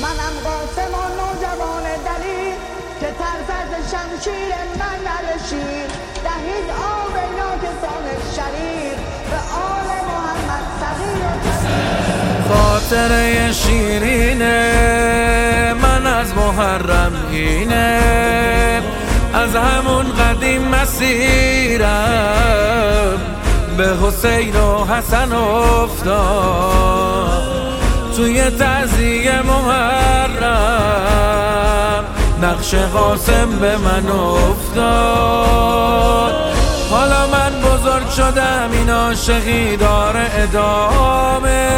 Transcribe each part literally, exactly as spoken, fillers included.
منم قاسم و نوجوان دلیر که ترس از شمشیر من نرشید. دهید آب ناکسان شریر به آل محمد صغیر و کبیر. خاطره شیرینه من از محرم اینه، از همون قدیم مسیرم به حسین و حسن افتاد. توی تعزیه محرم نقش قاسم به من افتاد. حالا من بزرگ شدم این عاشقی داره ادامه،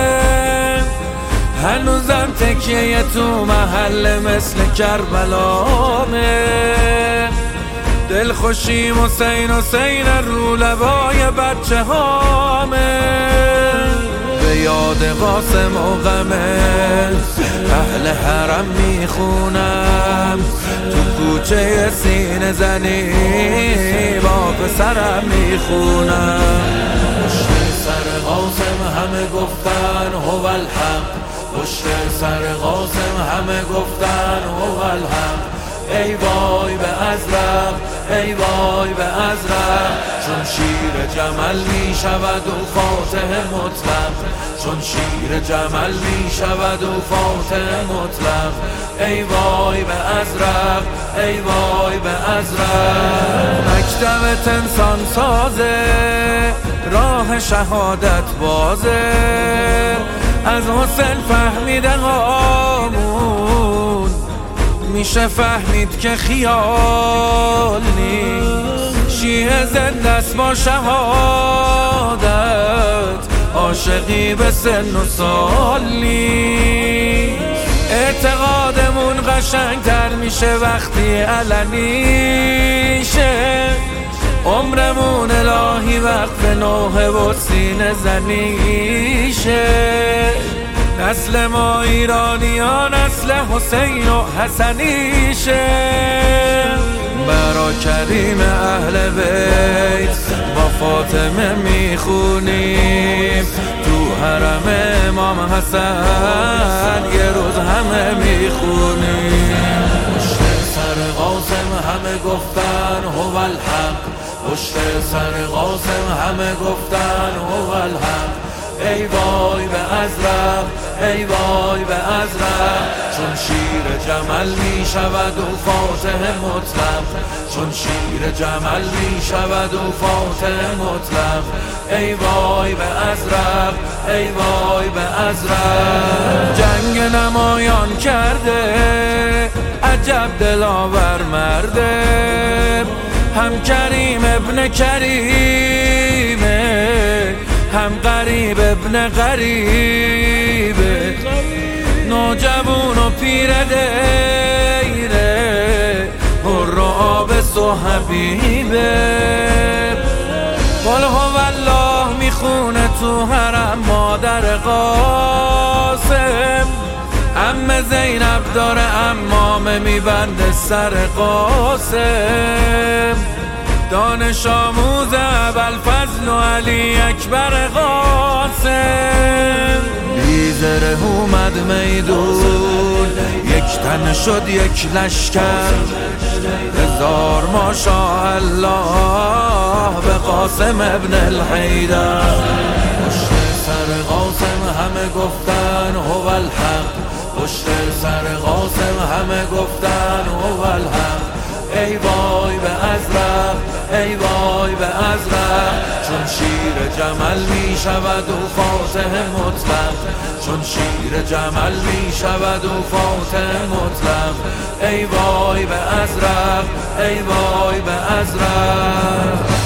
هنوزم تکیه تو محل مثل کربلامه. دل خوشیم حسین حسین رو لبای بچه هامه، به یاد قاسم و غمه اهل حرم میخونم. تو کوچه سینه زنی با پسرم میخونم. پشت سر قاسم همه گفتن هو الحق، پشت سر قاسم همه گفتن هو الحق. ای وای به ازرق، ای وای به ازرق، چون شیر جمل می شود و فاتح مطلق، چون شیر جمل می شود و فاتح مطلق. ای وای به ازرق، ای وای به ازرق. مکتبت انسان سازه، راه شهادت بازه، از حسین فهمیدن آمون میشه فهمید که خیال نیست. شیعه زنده است با شهادت، عاشقی به سن و سال نیست. اعتقادمون قشنگتر میشه وقتی علنیشه، عمرمون الهی وقت نوحه و سینه زنیشه. نسل ما ایرانیان نسل حسین و حسنیشه، برا کریم اهل بیت با فاطمه میخونیم. تو حرم امام حسن یه روز همه میخونیم. پشت سر قاسم همه گفتن هو الحق، پشت سر قاسم همه گفتن هو الحق. ای وای به ازرق، ای وای به ازرق، چون شیر جمل می شود و فاتح مطلق، چون شیر جمل می شود و فاتح مطلق. ای وای به ازرق، ای وای به ازرق. جنگ نمایان کرده عجب دلاور مرده، هم کریم ابن کریمه، هم غریب ابن غریبه. نوجوان و پیر دیره، حر و آبس و حبیبه. قل هو الله میخونه تو حرم مادر قاسم، عمه زینب داره عمامه میبنده سر قاسم. دانش آموز ابوالفضل و علی اکبر قاسم. بیزره اومد میدون، یک تن شد یک لشکر، هزار ماشاءالله به قاسم ابن الحیدر. پشت سر قاسم همه گفتن هو الحق، پشت سر قاسم همه گفتن هو الحق. ای وای به ازرق، ای وای به ازرق، چون شیر جمل می شود و فاتح مطلق، چون شیر جمل می شود و فاتح مطلق. ای وای به ازرق، ای وای به ازرق.